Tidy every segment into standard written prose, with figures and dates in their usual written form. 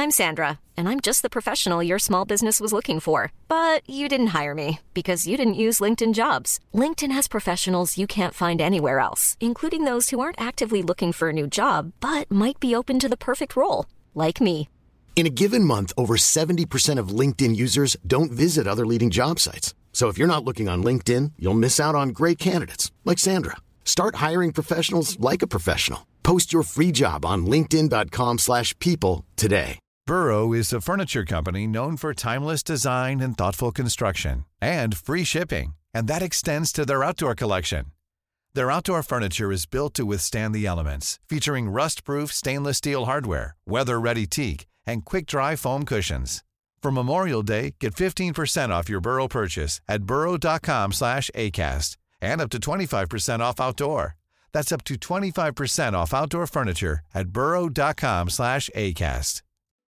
I'm Sandra, and I'm just the professional your small business was looking for. But you didn't hire me because you didn't use LinkedIn Jobs. LinkedIn has professionals you can't find anywhere else, including those who aren't actively looking for a new job, but might be open to the perfect role, like me. In a given month, over 70% of LinkedIn users don't visit other leading job sites. So if you're not looking on LinkedIn, you'll miss out on great candidates like Sandra. Start hiring professionals like a professional. Post your free job on linkedin.com/people today. Burrow is a furniture company known for timeless design and thoughtful construction and free shipping, and that extends to their outdoor collection. Their outdoor furniture is built to withstand the elements, featuring rust-proof stainless steel hardware, weather-ready teak, and quick-dry foam cushions. For Memorial Day, get 15% off your Burrow purchase at burrow.com/acast and up to 25% off outdoor. That's up to 25% off outdoor furniture at burrow.com/acast.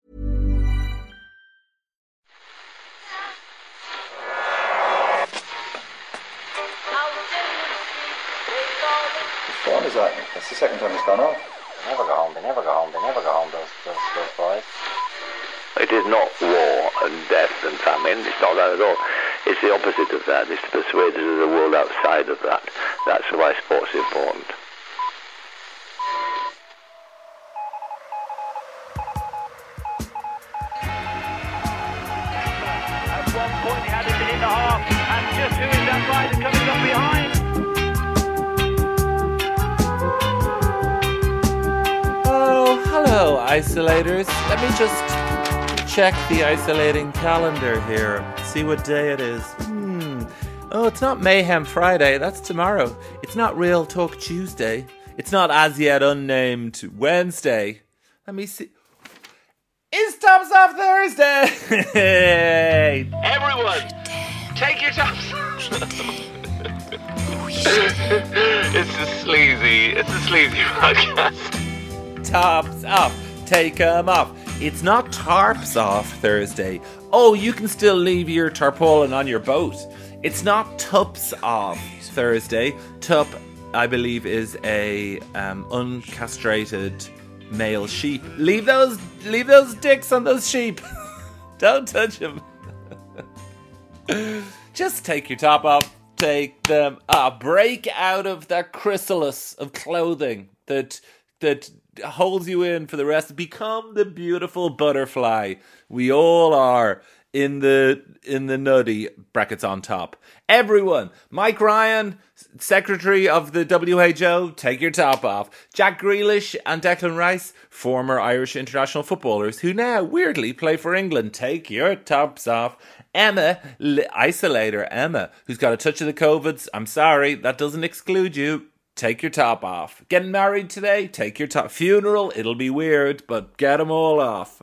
What is that? That's the second time it's gone off. They never go home, those boys. It is not war and death and famine. It's not that at all. It's the opposite of that. It's to persuade us of the world outside of that. That's why sport's important. At one point he had it in the half, and just who is that rider coming up behind? Oh, hello, isolators. Let me just check the isolating calendar here. See what day it is. Oh, it's not Mayhem Friday. That's tomorrow. It's not Real Talk Tuesday. It's not as yet unnamed Wednesday. Let me see. It's Tops Off Thursday. Everyone, take your tops off. It's a sleazy podcast. Tops off. Take 'em off. It's not Tarps Off Thursday. Oh, you can still leave your tarpaulin on your boat. It's not Tups Off Thursday. Tup, I believe, is a uncastrated male sheep. Leave those dicks on those sheep. Don't touch them. Just take your top off. Take them off. Break out of that chrysalis of clothing that holds you in for the rest. Become the beautiful butterfly we all are in the nutty brackets on top. Everyone, Mike Ryan, Secretary of the WHO, take your top off. Jack Grealish and Declan Rice, former Irish international footballers who now weirdly play for England, take your tops off. Emma, isolator Emma, who's got a touch of the COVIDs. I'm sorry, that doesn't exclude you. Take your top off. Getting married today? Take your top. Funeral? It'll be weird, but get them all off.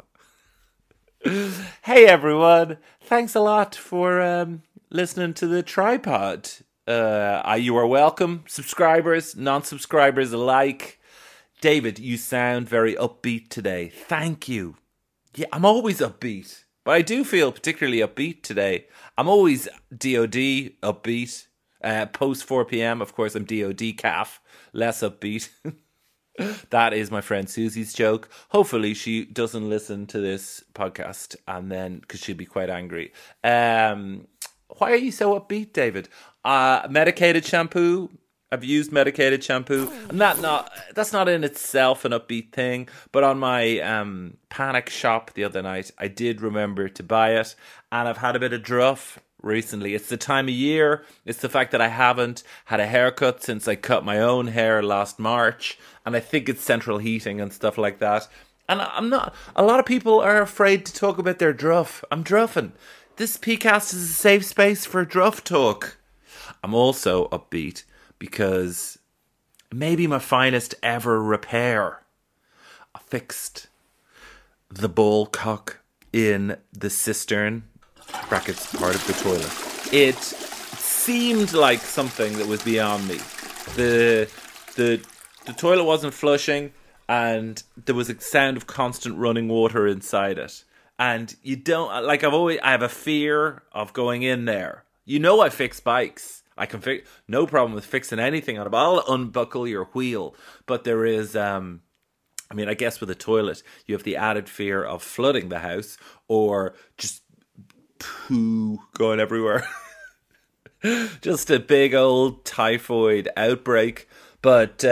Hey everyone, thanks a lot for listening to the tripod. You are welcome, subscribers, non-subscribers alike. David, you sound very upbeat today. Thank you. Yeah, I'm always upbeat, but I do feel particularly upbeat today. I'm always DOD upbeat. Post 4 p.m, of course, I'm DOD calf, less upbeat. That is my friend Susie's joke. Hopefully she doesn't listen to this podcast, and then, because she'll be quite angry. Why are you so upbeat, David? Medicated shampoo. I've used medicated shampoo. And that's not in itself an upbeat thing, but on my panic shop the other night, I did remember to buy it, and I've had a bit of druff recently. It's the time of year. It's the fact that I haven't had a haircut since I cut my own hair last March, and I think it's central heating and stuff like that. And I'm not. A lot of people are afraid to talk about their druff. I'm druffing. This PCast is a safe space for druff talk. I'm also upbeat because maybe my finest ever repair. I fixed the ball cock in the cistern, brackets part of the toilet. It seemed like something that was beyond me. The toilet wasn't flushing, and there was a sound of constant running water inside it. And you don't, like, I have a fear of going in there. You know, I fix bikes. I can fix, no problem with fixing anything on it. I'll unbuckle your wheel. But there is I mean, I guess with a toilet, you have the added fear of flooding the house or just poo going everywhere. Just a big old typhoid outbreak. But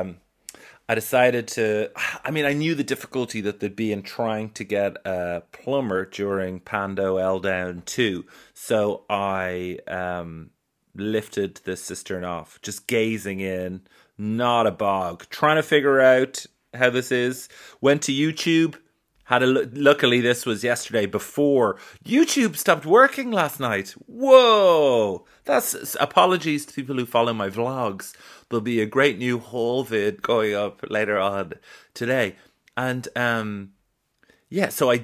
I decided to, I mean, I knew the difficulty that there'd be in trying to get a plumber during Pando Eldown 2. So I lifted the cistern off, just gazing in, not a bog, trying to figure out how this is. Went to YouTube, had a look. Luckily, this was yesterday before YouTube stopped working last night. Whoa! That's apologies to people who follow my vlogs. There'll be a great new haul vid going up later on today. And yeah, so I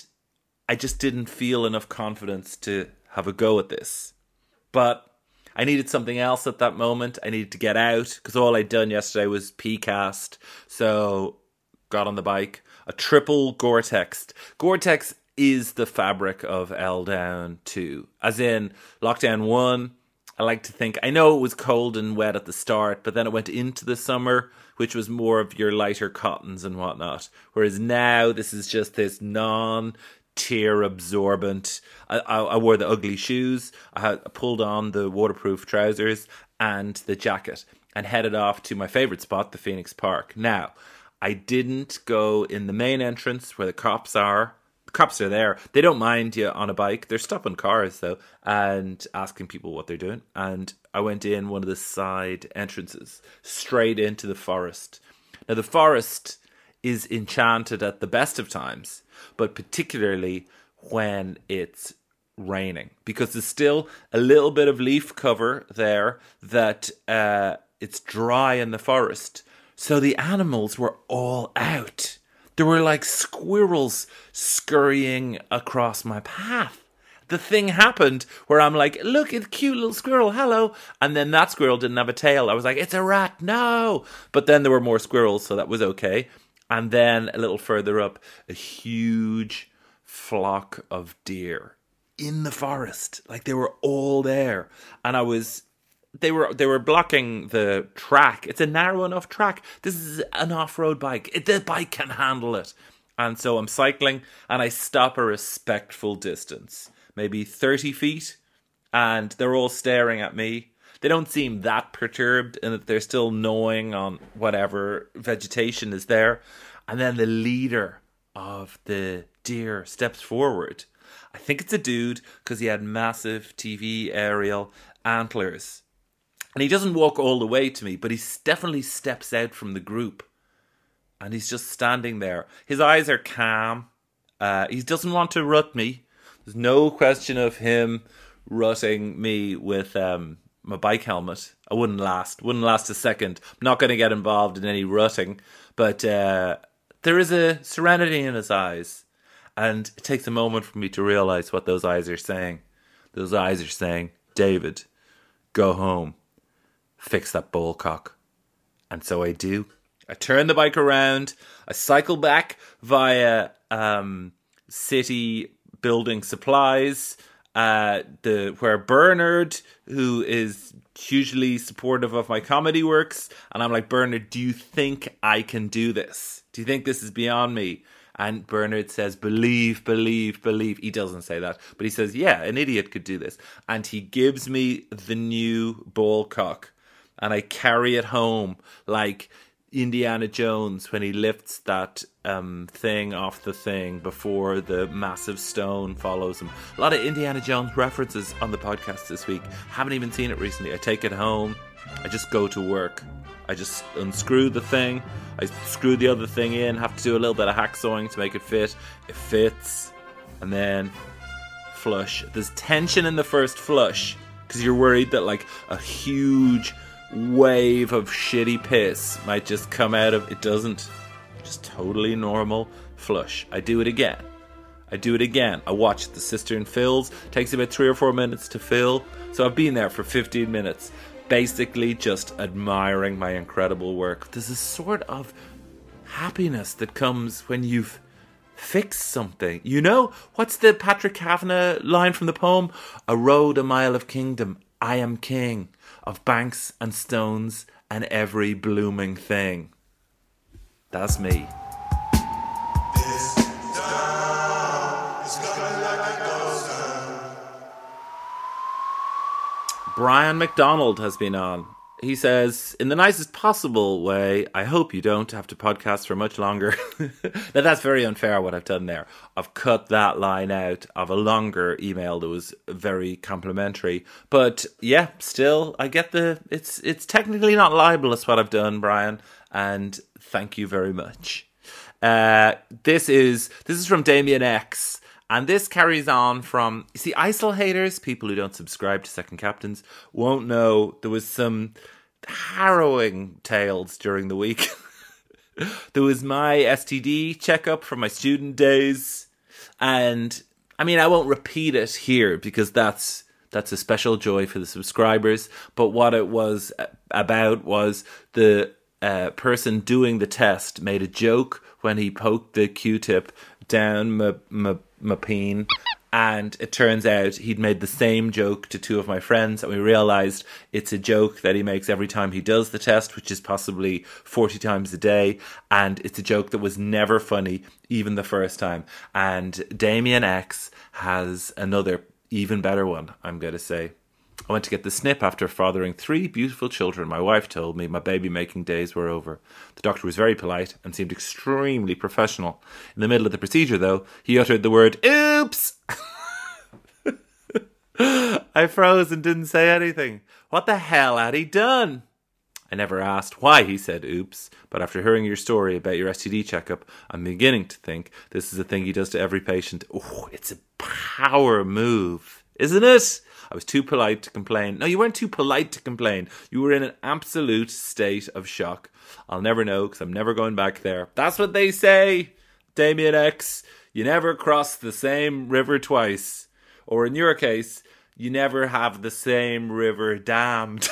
just didn't feel enough confidence to have a go at this. But I needed something else at that moment. I needed to get out because all I'd done yesterday was PCast. So got on the bike. A triple Gore-Tex. Gore-Tex is the fabric of Eldown 2. As in, Lockdown 1, I like to think, I know it was cold and wet at the start, but then it went into the summer, which was more of your lighter cottons and whatnot. Whereas now, this is just this non-tear absorbent. I wore the ugly shoes, I pulled on the waterproof trousers and the jacket, and headed off to my favourite spot, the Phoenix Park. Now, I didn't go in the main entrance where the cops are. The cops are there. They don't mind you on a bike. They're stopping cars, though, and asking people what they're doing. And I went in one of the side entrances, straight into the forest. Now, the forest is enchanted at the best of times, but particularly when it's raining, because there's still a little bit of leaf cover there that it's dry in the forest. So the animals were all out. There were like squirrels scurrying across my path. The thing happened where I'm like, look, it's a cute little squirrel, hello. And then that squirrel didn't have a tail. I was like, it's a rat, no. But then there were more squirrels, so that was okay. And then a little further up, a huge flock of deer in the forest. Like they were all there. And they were blocking the track. It's a narrow enough track. This is an off-road bike. The bike can handle it. And so I'm cycling and I stop a respectful distance, maybe 30 feet, and they're all staring at me. They don't seem that perturbed in that they're still gnawing on whatever vegetation is there. And then the leader of the deer steps forward. I think it's a dude because he had massive TV aerial antlers. And he doesn't walk all the way to me, but he definitely steps out from the group. And he's just standing there. His eyes are calm. He doesn't want to rut me. There's no question of him rutting me with my bike helmet. I wouldn't last a second. I'm not going to get involved in any rutting. But there is a serenity in his eyes. And it takes a moment for me to realise what those eyes are saying. Those eyes are saying, David, go home. Fix that ball cock. And so I do. I turn the bike around. I cycle back via city building supplies, where Bernard, who is hugely supportive of my comedy, works. And I'm like, Bernard, do you think I can do this? Do you think this is beyond me? And Bernard says, believe, believe, believe. He doesn't say that, but he says, yeah, an idiot could do this. And he gives me the new ball cock. And I carry it home like Indiana Jones when he lifts that thing off the thing before the massive stone follows him. A lot of Indiana Jones references on the podcast this week. Haven't even seen it recently. I take it home. I just go to work. I just unscrew the thing. I screw the other thing in. Have to do a little bit of hacksawing to make it fit. It fits. And then flush. There's tension in the first flush because you're worried that like a huge wave of shitty piss might just come out of it. Doesn't. Just totally normal flush. I do it again. I watch the cistern fills. Takes about 3 or 4 minutes to fill. So I've been there for 15 minutes, basically just admiring my incredible work. There's a sort of happiness that comes when you've fixed something. You know, what's the Patrick Kavanagh line from the poem? A road a mile of kingdom, I am king of banks and stones and every blooming thing. That's me. Brian McDonald has been on. He says, in the nicest possible way, I hope you don't have to podcast for much longer. Now, that's very unfair what I've done there. I've cut that line out of a longer email that was very complimentary. But yeah, still, I get it's technically not libelous what I've done, Brian. And thank you very much. This is from Damien X. And this carries on from, you see, ISIL haters, people who don't subscribe to Second Captains, won't know there was some harrowing tales during the week. There was my STD checkup from my student days. And, I mean, I won't repeat it here because that's a special joy for the subscribers. But what it was about was the person doing the test made a joke when he poked the Q-tip down my peen, and it turns out he'd made the same joke to two of my friends, and we realised it's a joke that he makes every time he does the test, which is possibly 40 times a day, and it's a joke that was never funny, even the first time. And Damien X has another even better one, I'm going to say. I went to get the snip after fathering 3 beautiful children. My wife told me my baby-making days were over. The doctor was very polite and seemed extremely professional. In the middle of the procedure, though, he uttered the word, "Oops!" I froze and didn't say anything. What the hell had he done? I never asked why he said oops, but after hearing your story about your STD checkup, I'm beginning to think this is a thing he does to every patient. Oh, it's a power move, isn't it? I was too polite to complain. No, you weren't too polite to complain. You were in an absolute state of shock. I'll never know because I'm never going back there. That's what they say, Damien X. You never cross the same river twice. Or in your case, you never have the same river dammed.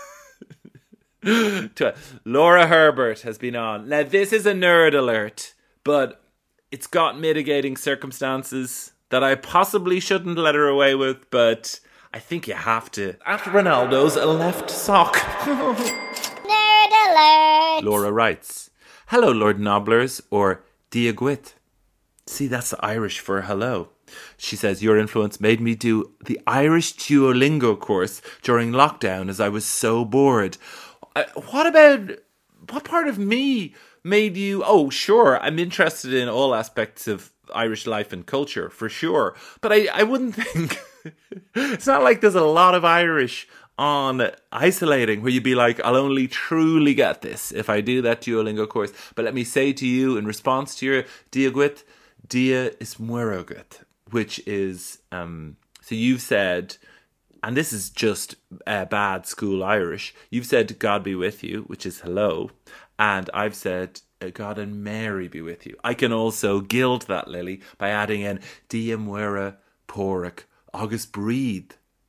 Laura Herbert has been on. Now, this is a nerd alert, but it's got mitigating circumstances that I possibly shouldn't let her away with, but I think you have to. At Ronaldo's left sock. Nerd alert! Laura writes, hello, Lord Nobblers, or Diagwit. See, that's the Irish for hello. She says, your influence made me do the Irish Duolingo course during lockdown as I was so bored. What part of me made you... Oh, sure, I'm interested in all aspects of Irish life and culture, for sure. But I wouldn't think... It's not like there's a lot of Irish on isolating where you'd be like, I'll only truly get this if I do that Duolingo course. But let me say to you, in response to your Diagwit, Dia is muerogut, which is... so you've said... And this is just bad school Irish. You've said, God be with you, which is hello. And I've said, God and Mary be with you. I can also gild that, Lily, by adding in, Dia muera porric, August breathe.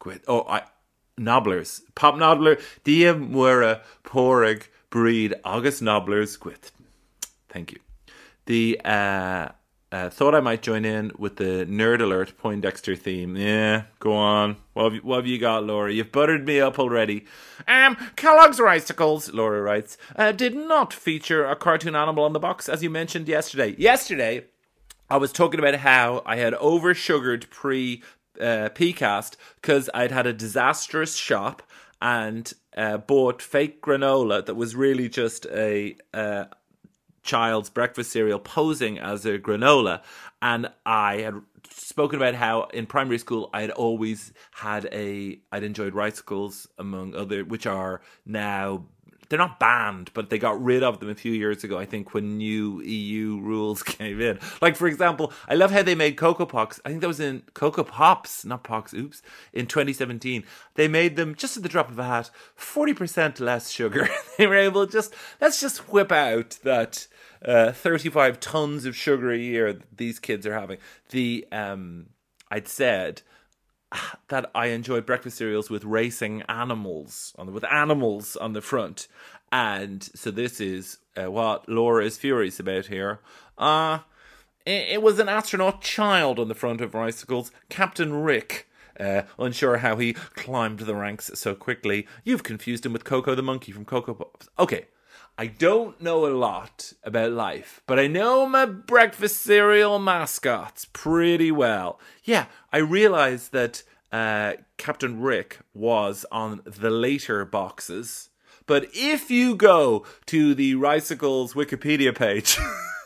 Nobblers. Pop Nobbler, Dia muera porric, breed, August Nobblers, quit. Thank you. The... thought I might join in with the Nerd Alert Poindexter theme. Yeah, go on. What have you got, Laura? You've buttered me up already. Kellogg's Ricicles, Laura writes, did not feature a cartoon animal on the box, as you mentioned yesterday. Yesterday, I was talking about how I had over-sugared pre-PCAST because I'd had a disastrous shop and bought fake granola that was really just a... child's breakfast cereal posing as a granola, and I had spoken about how in primary school I'd always I'd enjoyed Ricicles among other, which are now, they're not banned, but they got rid of them a few years ago, I think, when new EU rules came in. Like, for example, I love how they made Cocoa Pops. I think that was in Cocoa Pops, not Pox, oops, in 2017. They made them, just at the drop of a hat, 40% less sugar. They were able to let's just whip out that 35 tons of sugar a year that these kids are having. I'd said that I enjoyed breakfast cereals with racing animals with animals on the front, and so this is what Laura is furious about here. It was an astronaut child on the front of Ricicles, Captain Rick. Unsure how he climbed the ranks so quickly. You've confused him with Coco the monkey from Cocoa Pops. Okay, I don't know a lot about life, but I know my breakfast cereal mascots pretty well. Yeah, I realised that Captain Rick was on the later boxes. But if you go to the Ricicles Wikipedia page,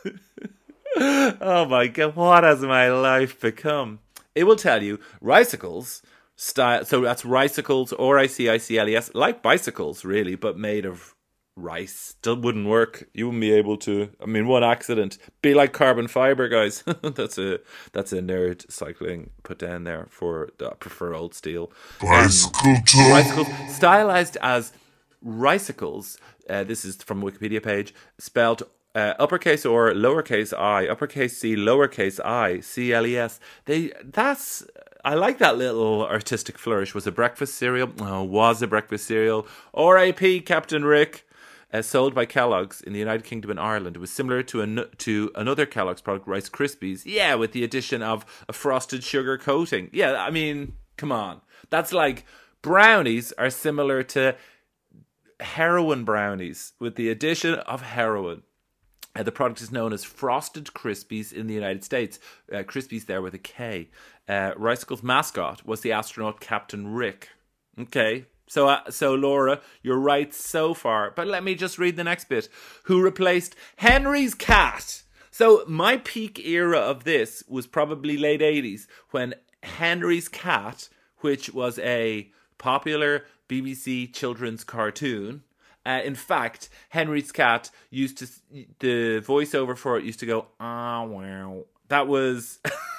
oh my God, what has my life become? It will tell you Ricicles style. So that's Ricicles, Ricicles, like bicycles really, but made of rice. Still wouldn't work. You wouldn't be able to. I mean, one accident. Be like carbon fiber, guys. That's a nerd cycling put down there for I prefer old steel. Ricicles stylized as Ricicles. This is from the Wikipedia page. Spelled uppercase or lowercase I, uppercase C, lowercase I, CLES. I like that little artistic flourish. Was a breakfast cereal. R.I.P. Captain Rick. Sold by Kellogg's in the United Kingdom and Ireland. It was similar to another Kellogg's product, Rice Krispies. Yeah, with the addition of a frosted sugar coating. Yeah, I mean, come on. That's like brownies are similar to heroin brownies with the addition of heroin. The product is known as Frosted Krispies in the United States. Krispies there with a K. Ricicle's mascot was the astronaut Captain Rick. Okay, so Laura, you're right so far. But let me just read the next bit. Who replaced Henry's cat? So my peak era of this was probably late 80s when Henry's cat, which was a popular BBC children's cartoon. In fact, Henry's cat the voiceover for it used to go, ah, wow. That was...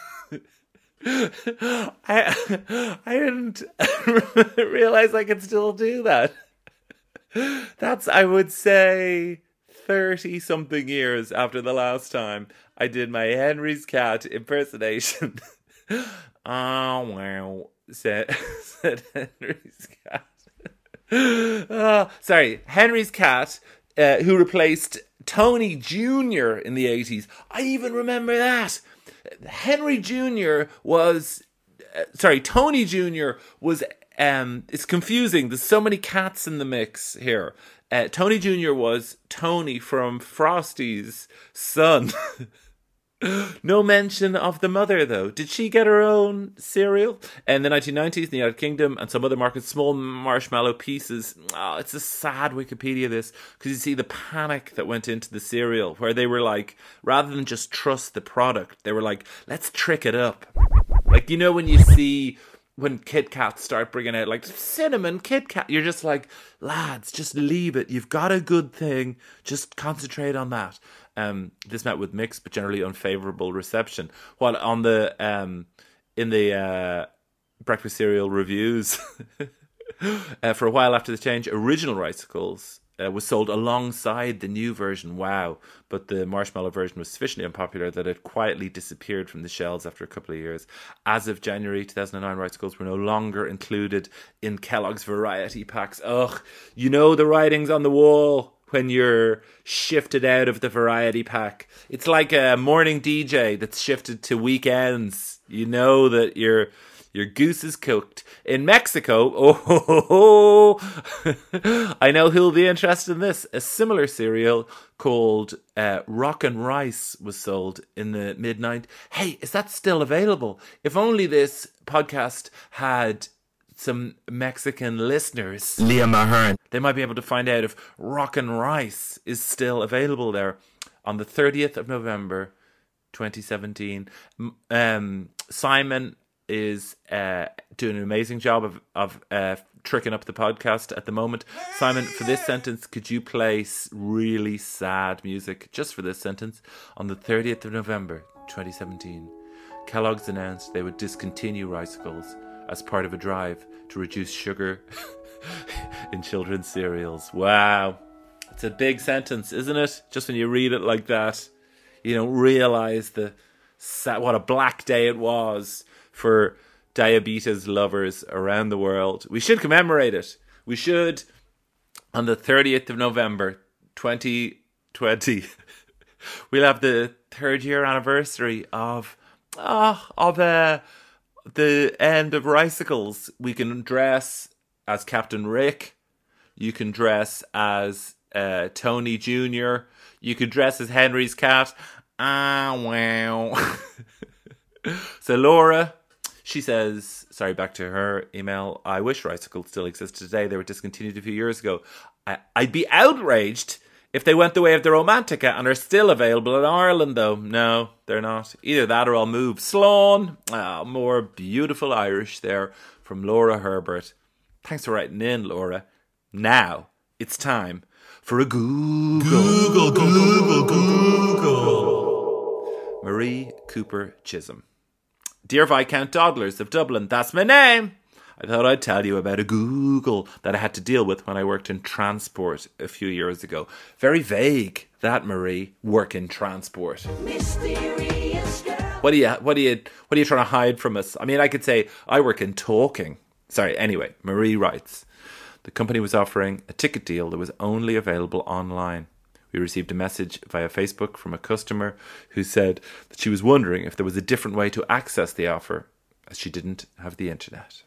I didn't realize I could still do that. That's, I would say, 30-something years after the last time I did my Henry's cat impersonation. Ah, wow, said Henry's cat. Sorry, Henry's cat, who replaced Tony Jr. in the 80s. I even remember that. Tony Jr. was, it's confusing. There's so many cats in the mix here. Tony Jr. was Tony from Frosty's son. No mention of the mother, though. Did she get her own cereal? In the 1990s, in the United Kingdom and some other markets, small marshmallow pieces. Oh, it's a sad Wikipedia, this, because you see the panic that went into the cereal, where they were like, rather than just trust the product, they were like, let's trick it up. Like, you know, when you see... when Kit Kats start bringing out, like, cinnamon Kit Kat, you're just like, lads, just leave it. You've got a good thing. Just concentrate on that. This met with mixed but generally unfavourable reception. While on the in the breakfast cereal reviews, for a while after the change, original Ricicles was sold alongside the new version. Wow. But the marshmallow version was sufficiently unpopular that it quietly disappeared from the shelves after a couple of years. As of January 2009, Ricicles were no longer included in Kellogg's variety packs. Ugh, you know the writings on the wall when you're shifted out of the variety pack. It's like a morning DJ that's shifted to weekends. You know that your goose is cooked. In Mexico, I know who'll be interested in this. A similar cereal called Rock and Rice was sold in the mid-90s. Hey, is that still available? If only this podcast had some Mexican listeners. Liam Ahern. They might be able to find out if Rock and Rice is still available there. On the 30th of November, 2017, Simon is doing an amazing job of tricking up the podcast at the moment. Simon, for this sentence, could you play really sad music just for this sentence? On the 30th of November 2017, Kellogg's announced they would discontinue Ricicles as part of a drive to reduce sugar in children's cereals. Wow, it's a big sentence, isn't it? Just when you read it like that, you don't realise what a black day it was for diabetes lovers around the world. We should commemorate it. We should, on the 30th of November 2020, we'll have the 3rd year anniversary of the end of Ricicles. We can dress as Captain Rick. You can dress as Tony Jr. You could dress as Henry's cat. Ah, wow. So Laura, she says, sorry, back to her email. I wish Ricicles still existed today. They were discontinued a few years ago. I'd be outraged if they went the way of the Romantica and are still available in Ireland, though. No, they're not. Either that or I'll move. Sloan. More beautiful Irish there from Laura Herbert. Thanks for writing in, Laura. Now, it's time for a Google. Marie Cooper Chisholm. Dear Viscount Dodlers of Dublin, that's my name. I thought I'd tell you about a Google that I had to deal with when I worked in transport a few years ago. Very vague, that, Marie, work in transport. What are you trying to hide from us? I mean, I could say I work in talking. Sorry, anyway, Marie writes, the company was offering a ticket deal that was only available online. We received a message via Facebook from a customer who said that she was wondering if there was a different way to access the offer, as she didn't have the internet.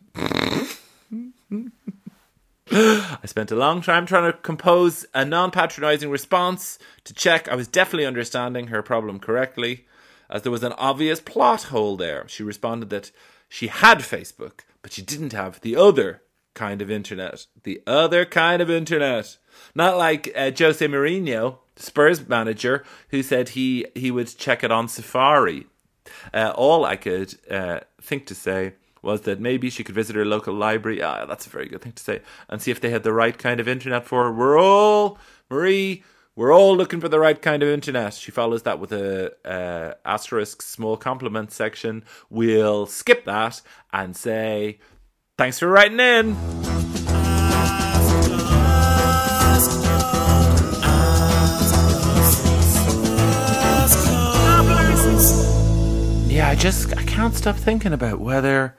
I spent a long time trying to compose a non-patronising response to check I was definitely understanding her problem correctly, as there was an obvious plot hole there. She responded that she had Facebook, but she didn't have the other kind of internet. The other kind of internet. Not like Jose Mourinho, Spurs manager, who said he would check it on Safari. All I could think to say was that maybe she could visit her local library. That's a very good thing to say. And see if they had the right kind of internet for her. We're all looking for the right kind of internet. She follows that with a asterisk small compliment section. We'll skip that and say, thanks for writing in. Yeah, I can't stop thinking about whether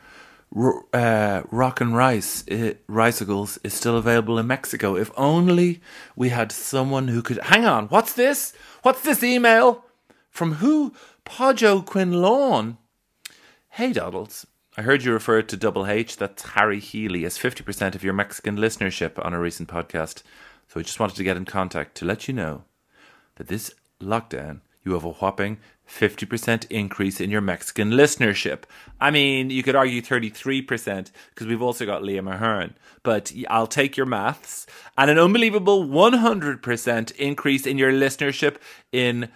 Rock and Rice, Ricicles, is still available in Mexico. If only we had someone who could... Hang on, what's this? What's this email? From who? Podjo Quinlawn. Hey, Doddles. I heard you refer to Double H, that's Harry Healy, as 50% of your Mexican listenership on a recent podcast. So I just wanted to get in contact to let you know that this lockdown, you have a whopping 50% increase in your Mexican listenership. I mean, you could argue 33% because we've also got Liam Ahern. But I'll take your maths. And an unbelievable 100% increase in your listenership in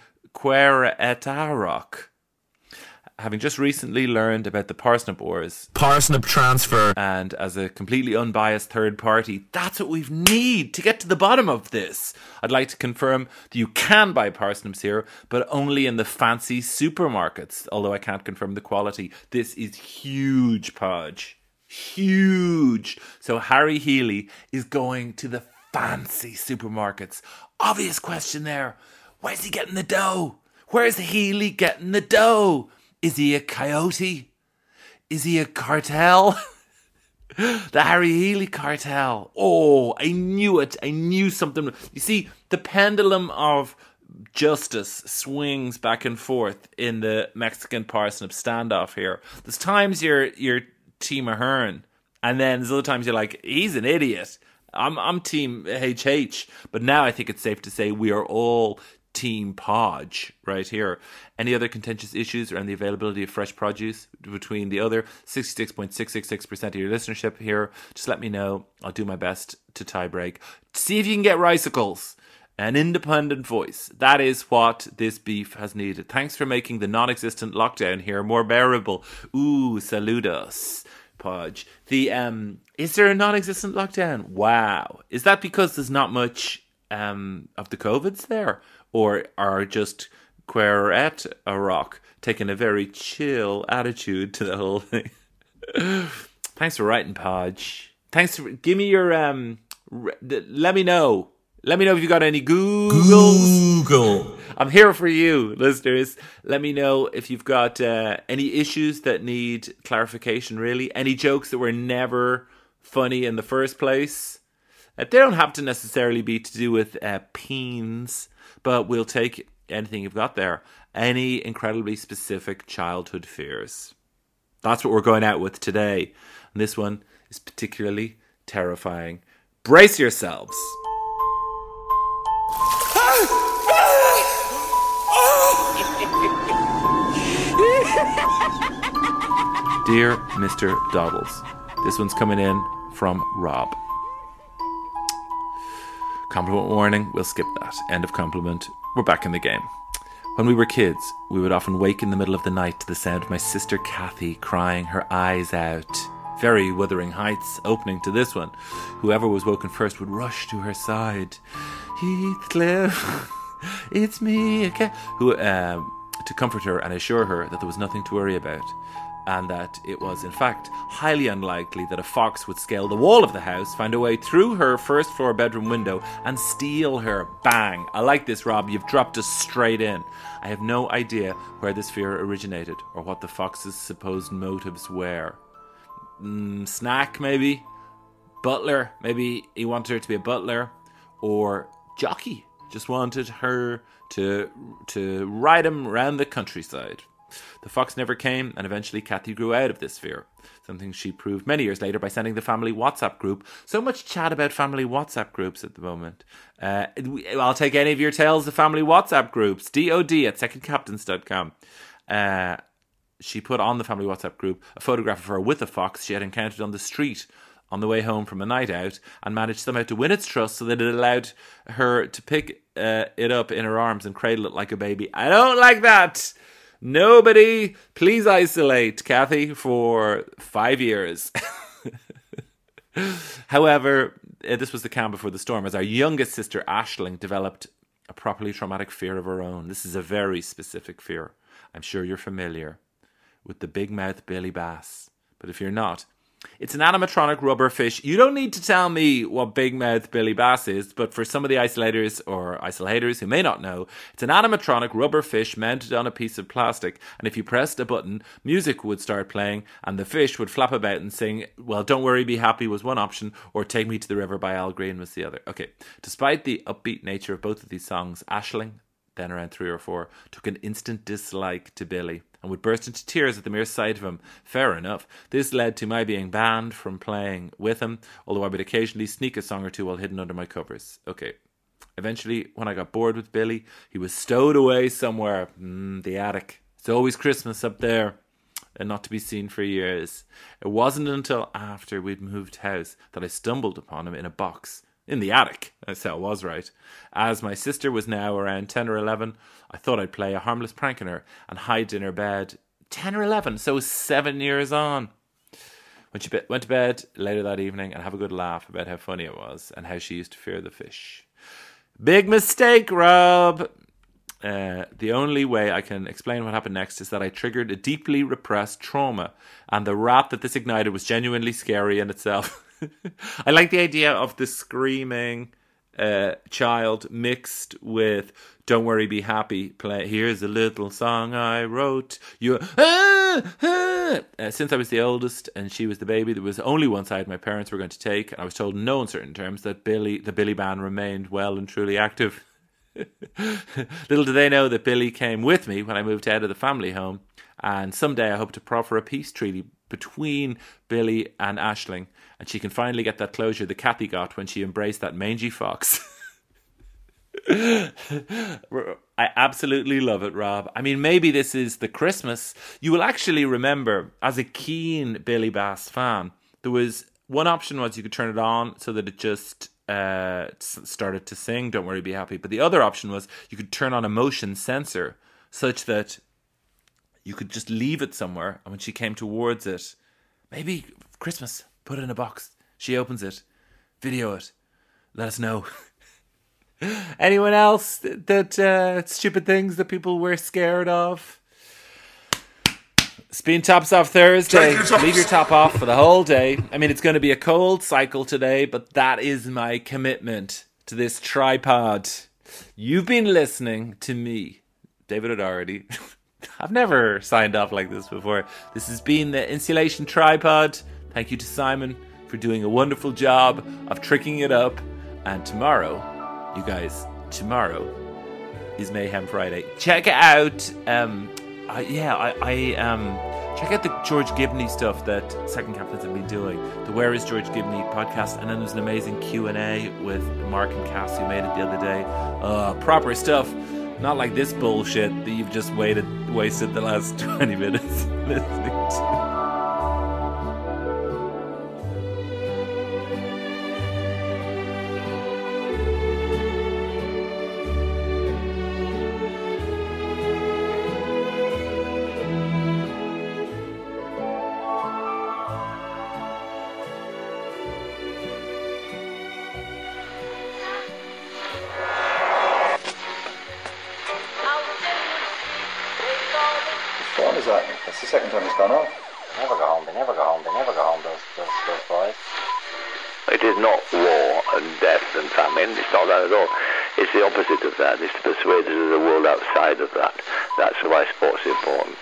Querétaro. Having just recently learned about the Parsnip Wars. Parsnip transfer. And as a completely unbiased third party, that's what we need to get to the bottom of this. I'd like to confirm that you can buy parsnips here, but only in the fancy supermarkets, although I can't confirm the quality. This is huge, Podge. Huge. So Harry Healy is going to the fancy supermarkets. Obvious question there. Where's he getting the dough? Where's Healy getting the dough? Is he a coyote? Is he a cartel? The Harry Healy cartel. Oh, I knew it. I knew something. You see, the pendulum of justice swings back and forth in the Mexican parsnip standoff here. There's times you're Team Ahern, and then there's other times you're like, he's an idiot. I'm Team HH. But now I think it's safe to say we are all Team Podge right here. Any other contentious issues around the availability of fresh produce between the other 66.666% of your listenership here? Just let me know. I'll do my best to tie break. See if you can get Ricicles. An independent voice. That is what this beef has needed. Thanks for making the non-existent lockdown here more bearable. Ooh, saludos, Podge. Is there a non-existent lockdown? Wow. Is that because there's not much of the COVIDs there? Or are just Querétaro taking a very chill attitude to the whole thing? Thanks for writing, Podge. Thanks for... Give me your... let me know. Let me know if you got any Google. I'm here for you, listeners. Let me know if you've got any issues that need clarification, really. Any jokes that were never funny in the first place. They don't have to necessarily be to do with peens, but we'll take anything you've got there. Any incredibly specific childhood fears. That's what we're going out with today. And this one is particularly terrifying. Brace yourselves. Dear Mr. Doddles, this one's coming in from Rob. Compliment warning, we'll skip that. End of compliment. We're back in the game. When we were kids, we would often wake in the middle of the night to the sound of my sister Kathy crying her eyes out. Very Wuthering Heights opening to this one. Whoever was woken first would rush to her side. Heathcliff, it's me again. To comfort her and assure her that there was nothing to worry about, and that it was in fact highly unlikely that a fox would scale the wall of the house, find a way through her first floor bedroom window and steal her. Bang. I like this, Rob. You've dropped us straight in. I have no idea where this fear originated or what the fox's supposed motives were. Snack, maybe? Butler, maybe he wanted her to be a butler. Or jockey, just wanted her to ride him round the countryside. The fox never came, and eventually Kathy grew out of this fear, something she proved many years later by sending the family WhatsApp group. So much chat about family WhatsApp groups at the moment. I'll take any of your tales of family WhatsApp groups. DOD@secondcaptains.com. She put on the family WhatsApp group a photograph of her with a fox she had encountered on the street on the way home from a night out, and managed somehow to win its trust so that it allowed her to pick it up in her arms and cradle it like a baby. I don't like that. Nobody, please isolate Kathy for 5 years. However, this was the calm before the storm, as our youngest sister Aisling developed a properly traumatic fear of her own. This is a very specific fear. I'm sure you're familiar with the big mouth Billy Bass. But if you're not, it's an animatronic rubber fish. You don't need to tell me what big mouth Billy Bass is, but for some of the isolators or isolators who may not know, it's an animatronic rubber fish mounted on a piece of plastic, and if you pressed a button, music would start playing and the fish would flap about and sing, well, Don't Worry, Be Happy was one option, or Take Me to the River by Al Green was the other. Okay, despite the upbeat nature of both of these songs, Aisling, then around 3 or 4, took an instant dislike to Billy and would burst into tears at the mere sight of him. Fair enough. This led to my being banned from playing with him, although I would occasionally sneak a song or two while hidden under my covers. Okay. Eventually, when I got bored with Billy, he was stowed away somewhere. The attic. It's always Christmas up there, and not to be seen for years. It wasn't until after we'd moved house that I stumbled upon him in a box in the attic. That's how it was, right? As my sister was now around 10 or 11, I thought I'd play a harmless prank on her and hide in her bed. 10 or 11, so 7 years on. When she went to bed later that evening and have a good laugh about how funny it was and how she used to fear the fish. Big mistake, Rob! The only way I can explain what happened next is that I triggered a deeply repressed trauma, and the rap that this ignited was genuinely scary in itself. I like the idea of the screaming child mixed with Don't Worry, Be Happy. Play, here's a little song I wrote. Since I was the oldest and she was the baby, there was only one side my parents were going to take, and I was told in no uncertain terms that the Billy band remained well and truly active. Little did they know that Billy came with me when I moved out of the family home, and someday I hope to proffer a peace treaty between Billy and Aisling, and she can finally get that closure that Kathy got when she embraced that mangy fox. I absolutely love it, Rob. I mean, maybe this is the Christmas. You will actually remember, as a keen Billy Bass fan, there was one option was you could turn it on so that it just started to sing Don't Worry, Be Happy. But the other option was you could turn on a motion sensor such that you could just leave it somewhere, and when she came towards it, maybe Christmas, put it in a box. She opens it, video it, let us know. Anyone else that stupid things that people were scared of? Spin tops off Thursday. Leave your top off for the whole day. I mean, it's going to be a cold cycle today, but that is my commitment to this tripod. You've been listening to me, David O'Doherty. I've never signed off like this before. This has been the Insulation Tripod. Thank you to Simon for doing a wonderful job of tricking it up. And tomorrow, you guys, tomorrow is Mayhem Friday. Check out, check out the George Gibney stuff that Second Captains have been doing. The Where is George Gibney podcast. And then there's an amazing Q&A with Mark and Cass who made it the other day. Proper stuff. Not like this bullshit that you've just wasted the last 20 minutes listening to. gone off. They never go home, they never go home, they never go home, those boys. It is not war and death and famine. It's not that at all. It's the opposite of that. It's to persuade us of the world outside of that. That's why sport's important.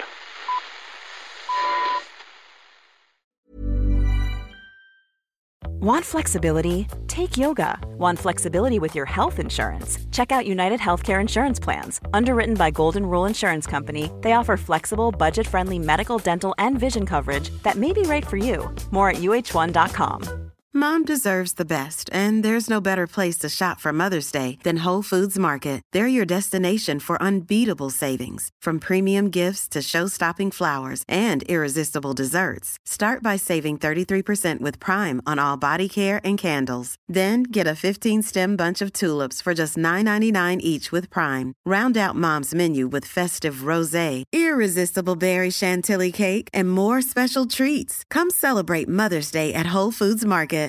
Want flexibility? Take yoga. Want flexibility with your health insurance? Check out United Healthcare Insurance Plans. Underwritten by Golden Rule Insurance Company, they offer flexible, budget-friendly medical, dental, and vision coverage that may be right for you. More at uh1.com. Mom deserves the best, and there's no better place to shop for Mother's Day than Whole Foods Market. They're your destination for unbeatable savings, from premium gifts to show-stopping flowers and irresistible desserts. Start by saving 33% with Prime on all body care and candles. Then get a 15-stem bunch of tulips for just $9.99 each with Prime. Round out Mom's menu with festive rosé, irresistible berry chantilly cake, and more special treats. Come celebrate Mother's Day at Whole Foods Market.